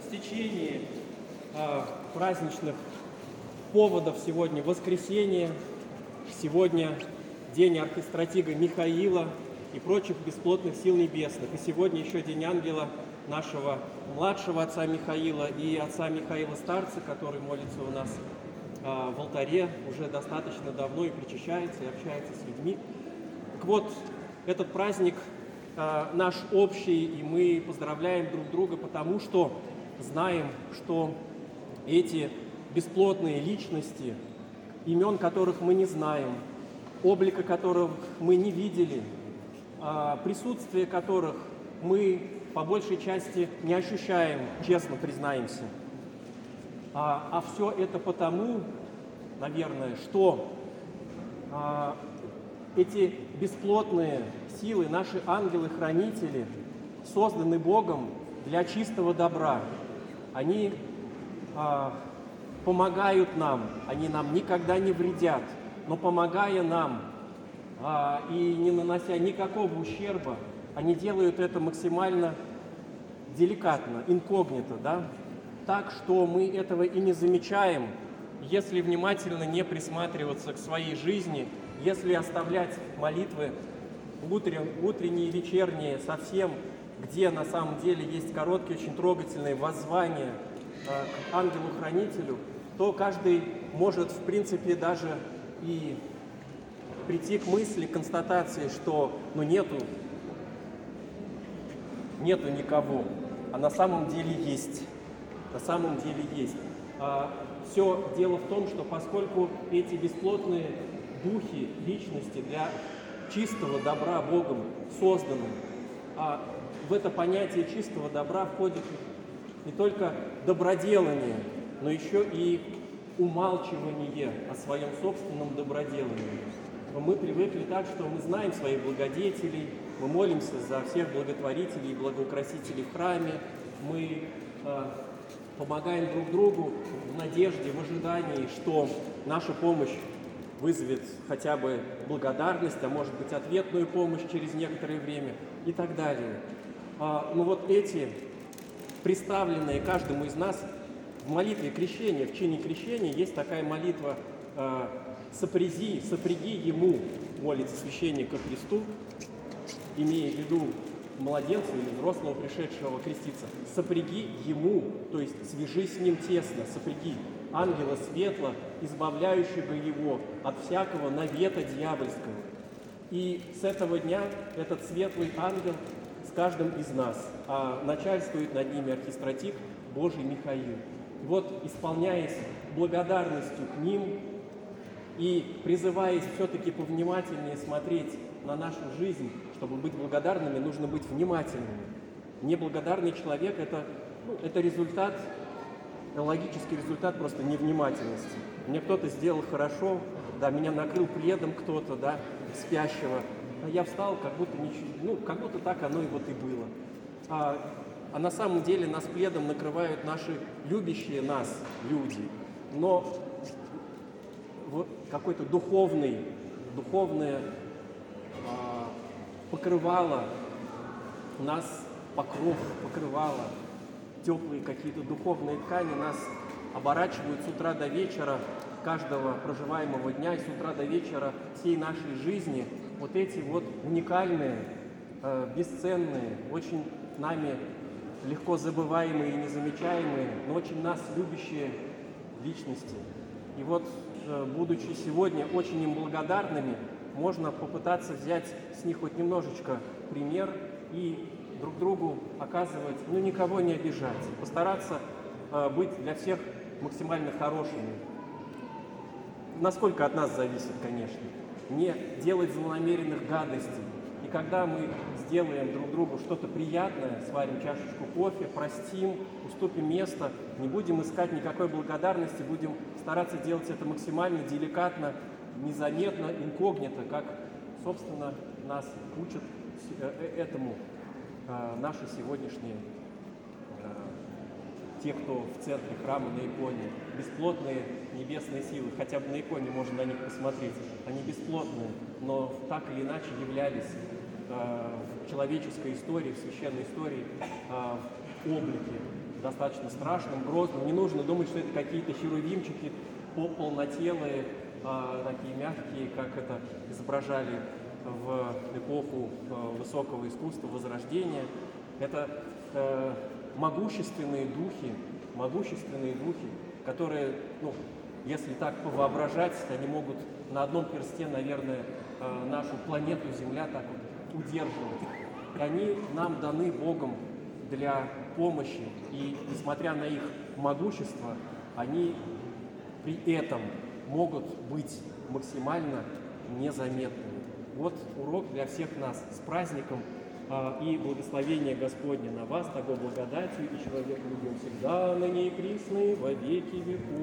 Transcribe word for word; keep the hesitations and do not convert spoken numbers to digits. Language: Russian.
стечении э, праздничных поводов сегодня воскресенье, сегодня день архистратига Михаила и прочих бесплотных сил небесных. И сегодня еще день ангела нашего младшего отца Михаила и отца Михаила Старца, который молится у нас э, в алтаре уже достаточно давно и причащается, и общается с людьми. Так вот, этот праздник э, наш общий, и мы поздравляем друг друга, потому что знаем, что эти бесплотные личности, имен которых мы не знаем, облика которых мы не видели, э, присутствие которых мы по большей части не ощущаем, честно признаемся. А, а все это потому, наверное, что а, эти бесплотные силы, наши ангелы-хранители, созданы Богом для чистого добра. Они а, помогают нам, они нам никогда не вредят, но помогая нам а, и не нанося никакого ущерба, они делают это максимально деликатно, инкогнито, да? Так, что мы этого и не замечаем, если внимательно не присматриваться к своей жизни, если оставлять молитвы утренние и вечерние совсем, где на самом деле есть короткие, очень трогательные воззвания э, к ангелу-хранителю, то каждый может, в принципе, даже и прийти к мысли, к констатации, что ну, нету, нету никого, а на самом деле есть. На самом деле есть. А, все дело в том, что поскольку эти бесплотные духи, личности для чистого добра Богом созданы, а в это понятие чистого добра входит не только доброделание, но еще и умалчивание о своем собственном доброделании. Мы привыкли так, что мы знаем своих благодетелей, мы молимся за всех благотворителей и благоукрасителей в храме, мы э, помогаем друг другу в надежде, в ожидании, что наша помощь вызовет хотя бы благодарность, а может быть ответную помощь через некоторое время и так далее. А, но вот эти, представленные каждому из нас в молитве крещения, в чине крещения, есть такая молитва э, «Сопрязи, сопряги ему», молится священник ко Христу, имея в виду младенца или взрослого, пришедшего креститься, сопряги ему, то есть свяжись с ним тесно, сопряги ангела светла, избавляющего его от всякого навета дьявольского. И с этого дня этот светлый ангел с каждым из нас, а начальствует над ними архистратик Божий Михаил. И вот, исполняясь благодарностью к ним и призываясь все-таки повнимательнее смотреть на нашу жизнь, чтобы быть благодарными, нужно быть внимательными. Неблагодарный человек – это, ну, это результат, логический результат просто невнимательности. Мне кто-то сделал хорошо, да, меня накрыл пледом кто-то, да, спящего, а я встал, как будто ничего, ну, как будто так оно и вот и было. А, а на самом деле нас пледом накрывают наши любящие нас люди, но вот какой-то духовный, духовное покрывало нас, покров, покрывало, теплые какие-то духовные ткани нас оборачивают с утра до вечера каждого проживаемого дня и с утра до вечера всей нашей жизни. Вот эти вот уникальные, э, бесценные, очень нами легко забываемые и незамечаемые, но очень нас любящие личности. И вот, э, будучи сегодня очень им благодарными, можно попытаться взять с них хоть немножечко пример и друг другу оказывать, ну, никого не обижать, постараться э, быть для всех максимально хорошими. Насколько от нас зависит, конечно. Не делать злонамеренных гадостей. И когда мы сделаем друг другу что-то приятное, сварим чашечку кофе, простим, уступим место, не будем искать никакой благодарности, будем стараться делать это максимально деликатно, незаметно, инкогнито, как, собственно, нас учат этому наши сегодняшние, те, кто в центре храма на иконе, бесплотные небесные силы, хотя бы на иконе можно на них посмотреть, они бесплотные, но так или иначе являлись в человеческой истории, в священной истории в облике достаточно страшном, грозном. Не нужно думать, что это какие-то херувимчики полнотелые, такие мягкие, как это изображали в эпоху высокого искусства, Возрождения. Это могущественные духи, могущественные духи, которые, ну, если так воображать, они могут на одном персте, наверное, нашу планету Земля так вот удерживать. И они нам даны Богом для помощи. И несмотря на их могущество, они при этом могут быть максимально незаметными. Вот урок для всех нас. С праздником и благословение Господне на вас, того благодатью и человек любим всегда, на ней присны во веки веков.